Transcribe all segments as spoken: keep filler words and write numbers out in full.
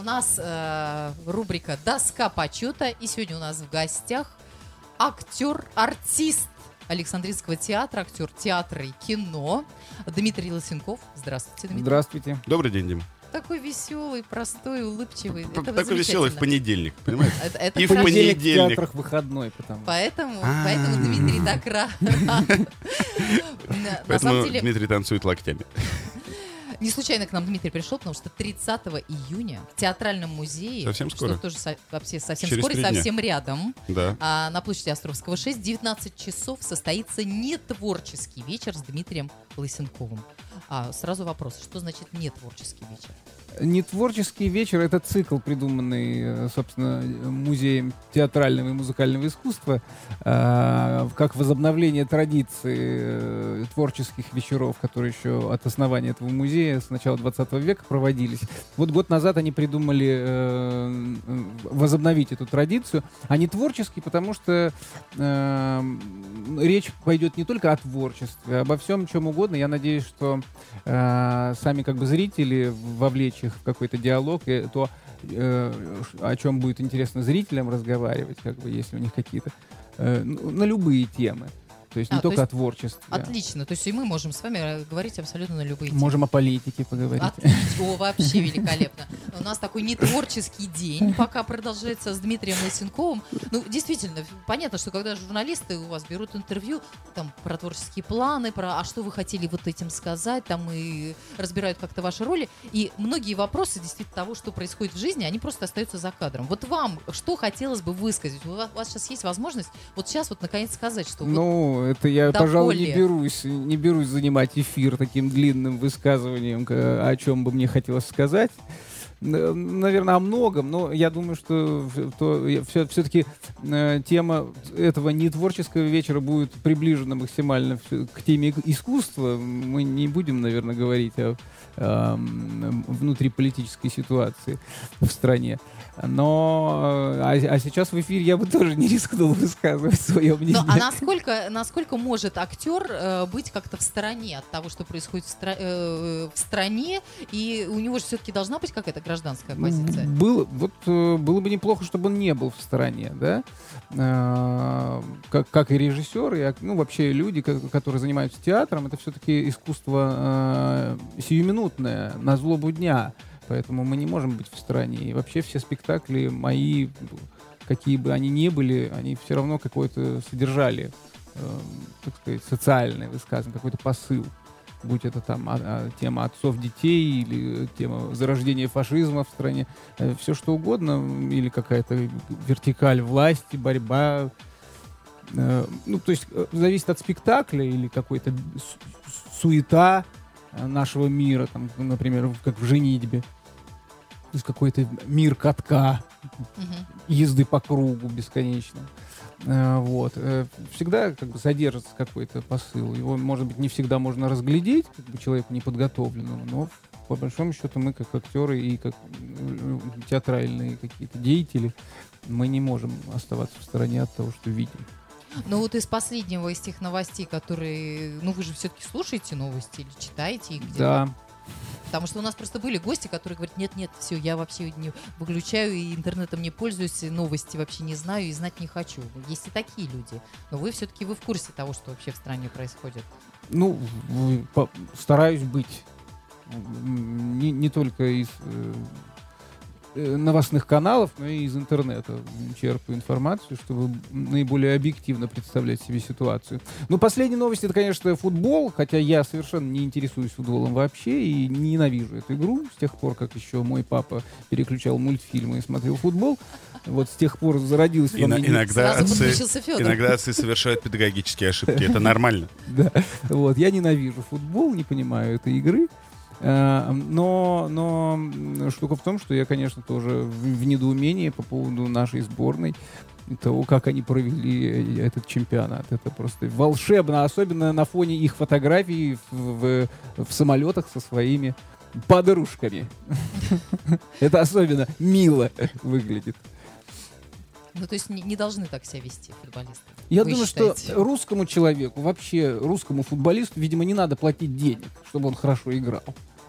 У нас э, рубрика «Доска почета», и сегодня у нас в гостях актер, артист Александринского театра, актер театра и кино Дмитрий Лысенков. Здравствуйте, Дмитрий. Здравствуйте. Добрый день, Дим. Такой веселый, простой, улыбчивый. Это Такой веселый в понедельник, понимаете? Это, это и в хорошо. понедельник. В театрах выходной, потому. Поэтому, А-а-а. поэтому Дмитрий так рад. На Поэтому самом деле, Дмитрий танцует локтями. не случайно к нам Дмитрий пришел, потому что тридцатого июня в Театральном музее, Совсем скоро. что тоже со- вообще совсем Через скоро, три дня. совсем рядом, Да. а, на площади Островского шесть, в девятнадцать часов состоится нетворческий вечер с Дмитрием Лысенковым. А, сразу вопрос, что значит нетворческий вечер? Нетворческий вечер — это цикл, придуманный, собственно, Музеем театрального и музыкального искусства, э, как возобновление традиции э, творческих вечеров, которые еще от основания этого музея с начала двадцатого века проводились. Вот год назад они придумали э, возобновить эту традицию. А не творческий, потому что э, речь пойдет не только о творчестве, а обо всем чем угодно. Я надеюсь, что э, сами как бы зрители вовлечь их в какой-то диалог, и то, э, о чем будет интересно зрителям разговаривать, как бы, если у них какие-то э, на любые темы. То есть не А, только то есть о творчестве. Отлично, то есть и мы можем с вами говорить абсолютно на любые темы. Можем о политике поговорить. Отлично, о, вообще великолепно. У нас такой нетворческий день пока продолжается с Дмитрием Лысенковым. Ну, действительно, понятно, что когда журналисты у вас берут интервью там про творческие планы, про а что вы хотели вот этим сказать, там и разбирают как-то ваши роли, и многие вопросы действительно того, что происходит в жизни, они просто остаются за кадром. Вот вам что хотелось бы высказать? У вас, у вас сейчас есть возможность вот сейчас вот наконец сказать, что вот Ну, это я, Да пожалуй, не более. берусь, не берусь занимать эфир таким длинным высказыванием, к- о чем бы мне хотелось сказать. Н- Наверное, о многом, но я думаю, что все, все-таки э, тема этого нетворческого вечера будет приближена максимально всё- к теме ик- искусства. Мы не будем, наверное, говорить о эм, внутриполитической ситуации в стране. Но э, а, а сейчас в эфире я бы тоже не рискнул высказывать свое мнение. Ну, а насколько, насколько может актер э, быть как-то в стороне от того, что происходит в, стра- э, в стране, и у него же все-таки должна быть какая-то гражданская позиция? Было, вот, э, было бы неплохо, чтобы он не был в стороне, да? Э, как, как и режиссеры, и, ак- ну, вообще люди, ко- которые занимаются театром, это все-таки искусство э, сиюминутное, на злобу дня. Поэтому мы не можем быть в стороне. И вообще все спектакли мои, какие бы они ни были, они все равно какое-то содержали, э, так сказать, социальное высказывание, какой-то посыл. Будь это там а, а, тема отцов детей или тема зарождения фашизма в стране, э, все что угодно, или какая-то вертикаль власти, борьба. Э, ну, то есть э, зависит от спектакля или какой-то су- суета э, нашего мира, там, например, в- как в «Женитьбе». То есть какой-то мир катка, Мгм. езды по кругу бесконечно. Э, Вот. Э, Всегда как бы содержится какой-то посыл. Его, может быть, не всегда можно разглядеть, как бы человеку неподготовленному, но по большому счету мы, как актеры и как э, театральные какие-то деятели, мы не можем оставаться в стороне от того, что видим. Ну вот из последнего, из тех новостей, которые... Ну вы же все-таки слушаете новости или читаете их где-то? Да. Потому что у нас просто были гости, которые говорят, нет-нет, все, я вообще не выключаю, и интернетом не пользуюсь, и новости вообще не знаю, и знать не хочу. Есть и такие люди. Но вы все-таки вы в курсе того, что вообще в стране происходит. Ну, в- по- стараюсь быть м, не, не только из э, э, новостных каналов, но и из интернета черпаю информацию, чтобы наиболее объективно представлять себе ситуацию. Ну, последняя новость — это, конечно, футбол, хотя я совершенно не интересуюсь футболом вообще и ненавижу эту игру с тех пор, как еще мой папа переключал мультфильмы и смотрел футбол. Вот с тех пор зародилась во Ина- мне... иногда, Сразу отцы, подключился Федор. иногда отцы совершают педагогические ошибки. Это нормально. Да. Вот. Я ненавижу футбол, не понимаю этой игры. Э, Но, но м, штука в том, что я, конечно, тоже в, в недоумении по поводу нашей сборной, и того, как они провели этот чемпионат. Это просто волшебно, особенно на фоне их фотографий в, в- в самолетах со своими подружками. Это особенно мило выглядит. Ну, то есть не, не должны так себя вести футболисты. Я Вы думаю, считаете? что русскому человеку, вообще русскому футболисту, видимо, не надо платить денег, чтобы он хорошо играл.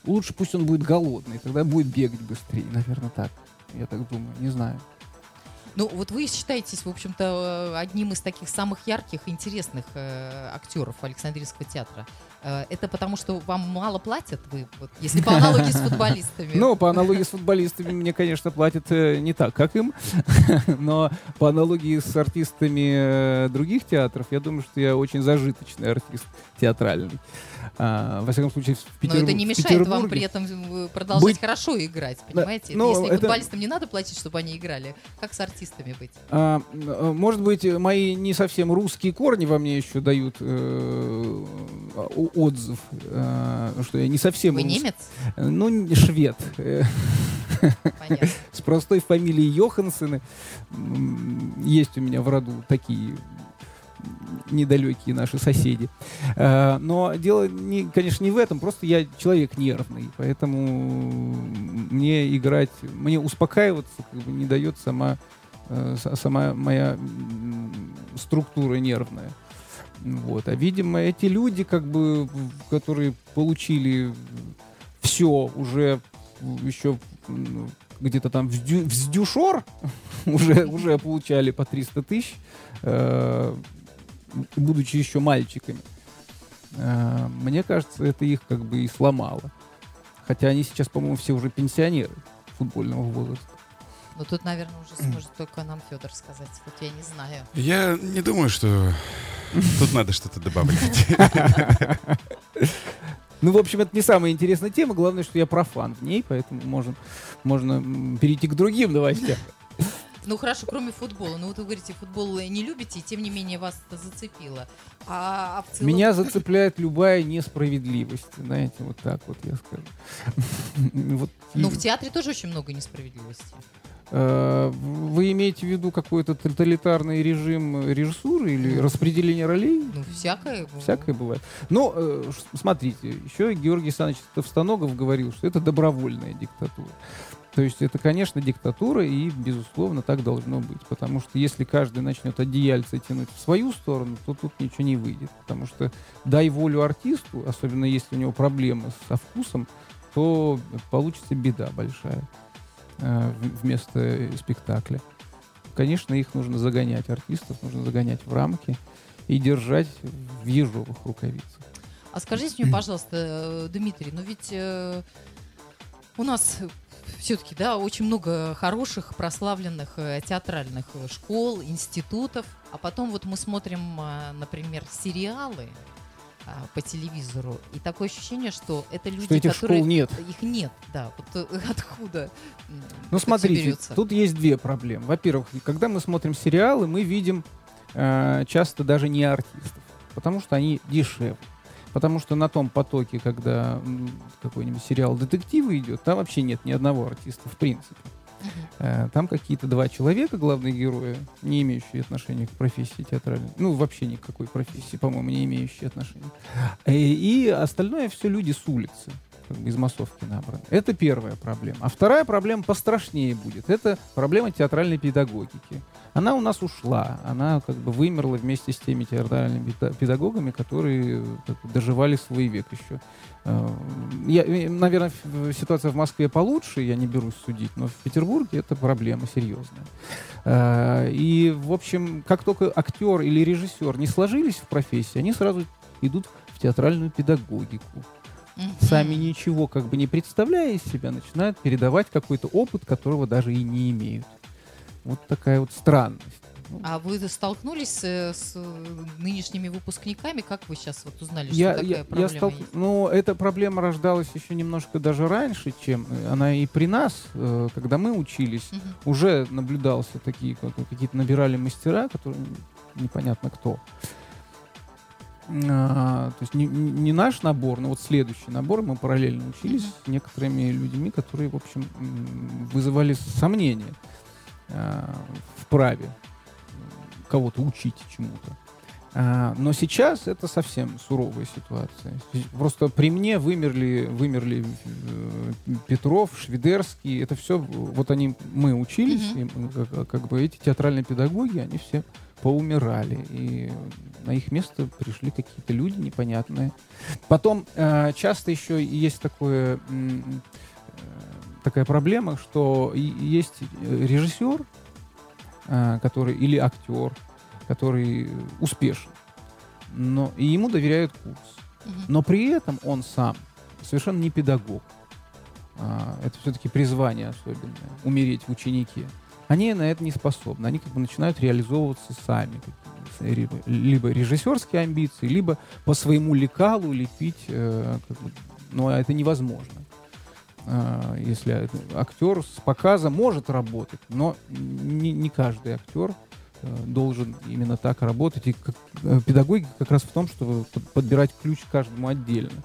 лучше пусть он будет голодный, тогда будет бегать быстрее, наверное, так. Я так думаю, не знаю. Ну, вот вы считаетесь, в общем-то, одним из таких самых ярких и интересных э, актеров Александрийского театра. Э, это потому, что вам мало платят, вы, вот, если по аналогии с футболистами? Ну, по аналогии с футболистами мне, конечно, платят э, не так, как им, но по аналогии с артистами э, других театров, я думаю, что я очень зажиточный артист театральный. А, во всяком случае, в Петербурге. Но это не мешает вам при этом продолжать быть... хорошо играть, понимаете? Да, ну, если это... футболистам не надо платить, чтобы они играли, как с артистами быть? А, может быть, мои не совсем русские корни во мне еще дают э, отзыв, э, что я не совсем... Вы рус... немец? Ну, швед. Понятно. С простой фамилией Йохансены. Есть у меня в роду такие... недалекие наши соседи. А, но дело, не, конечно, не в этом, просто я человек нервный, поэтому мне играть, мне успокаиваться как бы не дает сама, э, сама моя структура нервная. Вот. А, видимо, эти люди, как бы, которые получили все уже еще где-то там в, дю, в сдюшор, уже, уже получали по триста тысяч, э, будучи еще мальчиками. Э, мне кажется, это их как бы и сломало. Хотя они сейчас, по-моему, все уже пенсионеры футбольного возраста. Ну, тут, наверное, уже сможет только нам Федор сказать. Вот я не знаю. Я не думаю, что тут надо что-то добавлять. Ну, в общем, это не самая интересная тема. Главное, что я профан в ней, поэтому можно, можно перейти к другим новостям. Ну хорошо, кроме футбола. Ну вот вы говорите, футбол не любите, и тем не менее вас это зацепило. А, а в целом... Меня зацепляет любая несправедливость. Знаете, вот так вот я скажу. Вот. Ну в театре тоже очень много несправедливости. Вы имеете в виду какой-то тоталитарный режим режиссуры или распределение ролей? Ну, всякое бывает. Всякое бывает. Ну, э, смотрите, еще Георгий Александрович Товстоногов говорил, что это добровольная диктатура. То есть это, конечно, диктатура, и, безусловно, так должно быть. Потому что если каждый начнет одеяльце тянуть в свою сторону, то тут ничего не выйдет. Потому что дай волю артисту, особенно если у него проблемы со вкусом, то получится беда большая вместо спектакля. Конечно, их нужно загонять, артистов нужно загонять в рамки и держать в ежовых рукавицах. А скажите мне, пожалуйста, Дмитрий, ну ведь э, у нас все-таки, да, очень много хороших, прославленных э, театральных школ, институтов, а потом вот мы смотрим, э, например, сериалы по телевизору, и такое ощущение, что это люди, что этих которые... школ нет. Их нет, да. Вот откуда Ну, смотрите, тут есть две проблемы. Во-первых, когда мы смотрим сериалы, мы видим э, часто даже не артистов, потому что они дешевле. Потому что на том потоке, когда м, какой-нибудь сериал детективы идет, там вообще нет ни одного артиста, в принципе. Uh-huh. Там какие-то два человека, главные герои, не имеющие отношения к профессии театральной. Ну, вообще никакой профессии, по-моему, не имеющие отношения. И, и остальное все люди с улицы, как бы из массовки набраны. Это первая проблема. А вторая проблема пострашнее будет. Это проблема театральной педагогики. Она у нас ушла. Она как бы вымерла вместе с теми театральными педагогами, которые как бы доживали свой век еще. Я, наверное, ситуация в Москве получше, я не берусь судить, но в Петербурге это проблема серьезная. И, в общем, как только актер или режиссер не сложились в профессии, они сразу идут в театральную педагогику. Mm-hmm. Сами ничего как бы не представляя из себя, начинают передавать какой-то опыт, которого даже и не имеют. Вот такая вот странность. А вы столкнулись с, с нынешними выпускниками? Как вы сейчас вот узнали, что я, такая я, проблема я стол... есть? Ну, эта проблема рождалась еще немножко даже раньше, чем она и при нас, когда мы учились, угу. уже наблюдался такие, какие-то набирали мастера, которые непонятно кто. А, то есть не, не наш набор, но вот следующий набор, мы параллельно учились uh-huh. с некоторыми людьми, которые, в общем, вызывали сомнения а, в праве кого-то учить чему-то. А, но сейчас это совсем суровая ситуация. Просто при мне вымерли, вымерли э, Петров, Швидерский, это все, вот они, мы учились, uh-huh. и, как, как бы эти театральные педагоги, они все поумирали, и на их место пришли какие-то люди непонятные. Потом э, часто еще есть такое, э, такая проблема, что и- есть режиссер, э, который, или актер, который успешен, но, и ему доверяют курс. Мгм. Но при этом он сам совершенно не педагог. А, это все-таки призвание особенное, умереть в ученике. Они на это не способны. Они как бы начинают реализовываться сами. Либо, либо режиссерские амбиции, либо по своему лекалу лепить. Э, как бы, но это невозможно. А, если актер с показа может работать, но не, не каждый актер э, должен именно так работать. И как, э, педагогика как раз в том, чтобы под- подбирать ключ каждому отдельно.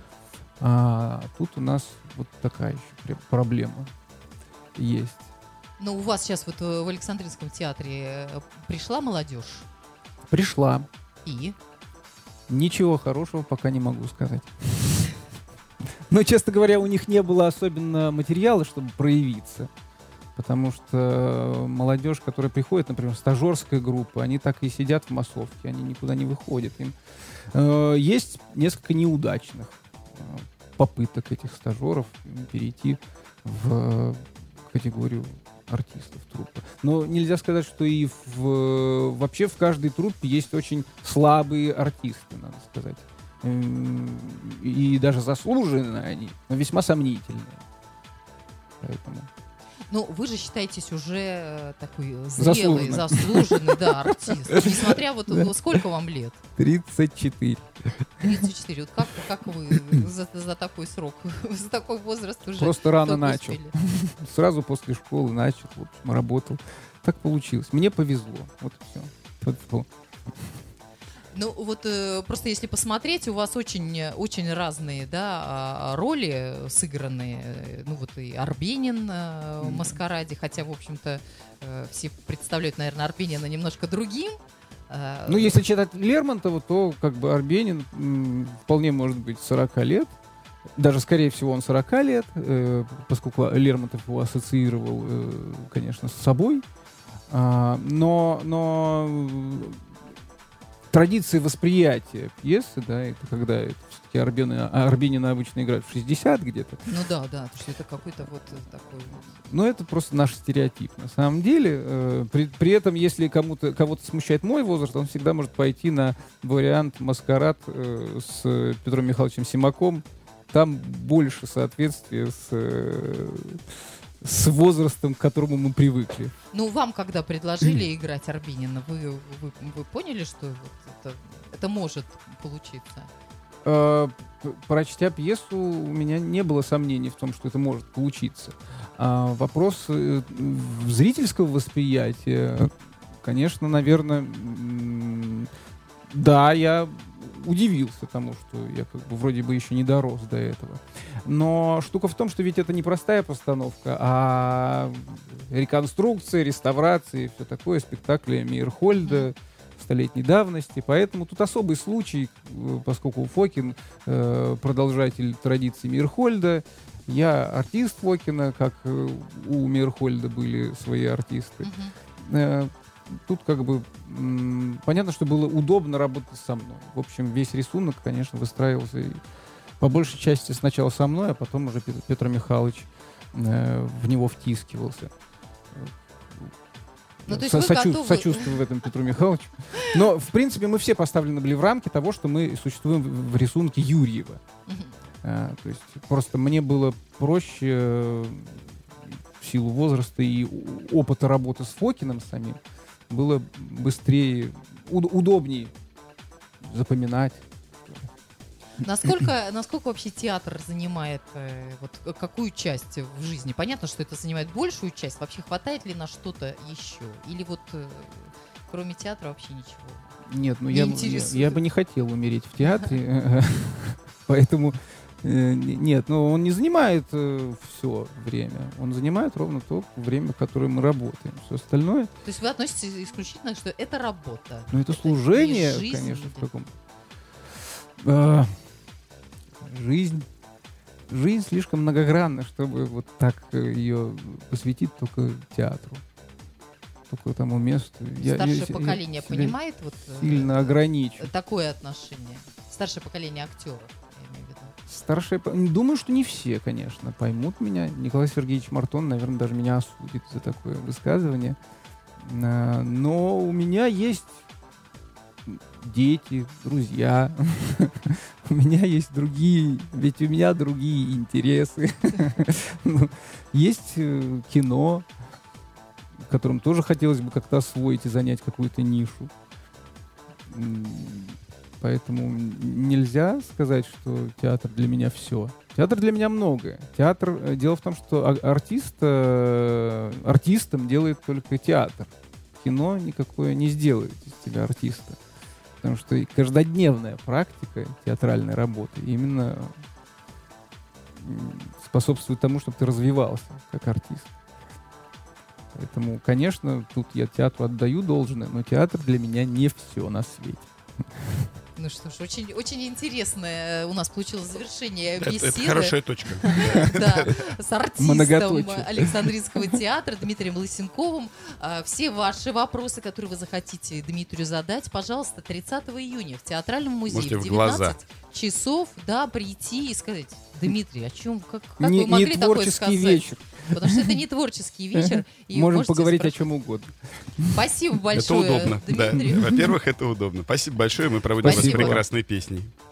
А тут у нас вот такая еще пр- проблема есть. Но у вас сейчас вот э, в Александринском театре э, пришла молодежь Пришла. и... Ничего хорошего пока не могу сказать. Но, честно говоря, у них не было особенно материала, чтобы проявиться. Потому что молодежь, которая приходит, например, стажерская группа, они так и сидят в массовке, они никуда не выходят. Им, э, есть несколько неудачных э, попыток этих стажеров перейти в категорию артистов труппы. Но нельзя сказать, что и в, вообще в каждой труппе есть очень слабые артисты, надо сказать. Эм, И даже заслуженные они, но весьма сомнительные. Поэтому... Ну, вы же считаетесь уже э, такой э, зрелый, Заслуженный. заслуженный, да, артист. Несмотря вот, Да. э, сколько вам лет? тридцать четыре. тридцать четыре. Вот как, как вы за, за такой срок, за такой возраст уже Просто рано только начал. успели? Сразу после школы начал, в общем, работал. Так получилось. Мне повезло. Вот и все. Вот, Ну, вот э, просто если посмотреть, у вас очень, очень разные, да, а, роли сыгранные. Э, Ну, вот и Арбенин э, в «Маскараде», хотя, в общем-то, э, все представляют, наверное, Арбенина немножко другим. Э, Ну, если читать Лермонтова, то как бы Арбенин м, вполне может быть сорок лет. Даже, скорее всего, он сорок лет, э, поскольку Лермонтов его ассоциировал, э, конечно, с собой. А, но, но э, традиции восприятия пьесы, да, это когда это все-таки Арбенина, Арбенина обычно играют в шестьдесят где-то. Ну да, да, что это какой-то вот такой вот. Но это просто наш стереотип. На самом деле, э, при, при этом, если кому-то, кого-то смущает мой возраст, он всегда может пойти на вариант «Маскарад» э, с Петром Михайловичем Симаком. Там больше соответствия с, э, с возрастом, к которому мы привыкли. Ну, вам, когда предложили играть Арбенина, вы, вы, вы поняли, что вот это, это может получиться? Э, п- Прочтя пьесу, у меня не было сомнений в том, что это может получиться. А вопрос э, в зрительского восприятия, конечно, наверное, м, да, я удивился тому, что я как бы вроде бы еще не дорос до этого. Но штука в том, что ведь это не простая постановка, а реконструкция, реставрация и все такое, спектакли Мейерхольда столетней давности. Поэтому тут особый случай, э, поскольку Фокин э, продолжатель традиции Мейерхольда, я артист Фокина, как э, у Мейерхольда были свои артисты. Мгм. Э, Тут как бы м, понятно, что было удобно работать со мной. В общем, весь рисунок, конечно, выстраивался и по большей части сначала со мной, а потом уже Пет- Петр Михайлович э, в него втискивался. Ну, то есть Со- вы сочу- готовы- Сочувствую в этом Петру Михайловичу. Но, в принципе, мы все поставлены были в рамки того, что мы существуем в, в рисунке Юрьева. Мгм. А, то есть просто мне было проще э, в силу возраста и у- опыта работы с Фокиным самим, было быстрее, уд- удобнее запоминать. Насколько, насколько вообще театр занимает э, вот к- какую часть в жизни? Понятно, что это занимает большую часть. Вообще хватает ли на что-то еще? Или вот э, кроме театра вообще ничего? Нет, ну Не я, я, интересует. я бы не хотел умереть в театре, поэтому э, нет, но он не занимает все время, он занимает ровно то время, которое мы работаем. Все остальное, То есть вы относитесь исключительно, что это работа? ну это не служение, жизнь, конечно, в да. каком. А, Жизнь, жизнь слишком многогранна, чтобы вот так ее посвятить только театру. только тому месту. Я- Старшее я- я поколение себя понимает вот э, Сильно ограничен. такое отношение? Старшее поколение актеров, я имею в виду. Старшие... по- Думаю, что не все, конечно, поймут меня. Николай Сергеевич Мартон, наверное, даже меня осудит за такое высказывание. А, Но у меня есть дети, друзья. У меня есть другие, ведь у меня другие интересы. Ну, Есть э, кино, которым тоже хотелось бы как-то освоить и занять какую-то нишу. М, Поэтому н- нельзя сказать, что театр для меня все. Театр для меня многое. Театр, э, дело в том, что а- артист, э, артистом делает только театр. Кино никакое не сделает из тебя артиста. Потому что и каждодневная практика театральной работы именно м, способствует тому, чтобы ты развивался как артист. Поэтому, конечно, тут я театру отдаю должное, но театр для меня не все на свете. Ну что ж, очень, очень интересное у нас получилось завершение Это, беседы. это хорошая точка. Да, с артистом Многоточие. Александринского театра Дмитрием Лысенковым. А, Все ваши вопросы, которые вы захотите Дмитрию задать, пожалуйста, тридцатого июня в Театральном музее Можете в в глаза. девятнадцать часов, да, прийти и сказать: Дмитрий, о чем, как, как Не, вы могли не такое творческий сказать? вечер. Потому что это не творческий вечер. и Можем можете поговорить о спрашивать. чем угодно. Спасибо Это большое, удобно. Да. Дмитрий. Во-первых, это удобно. Спасибо большое. Мы проводим Спасибо. вас прекрасной песней.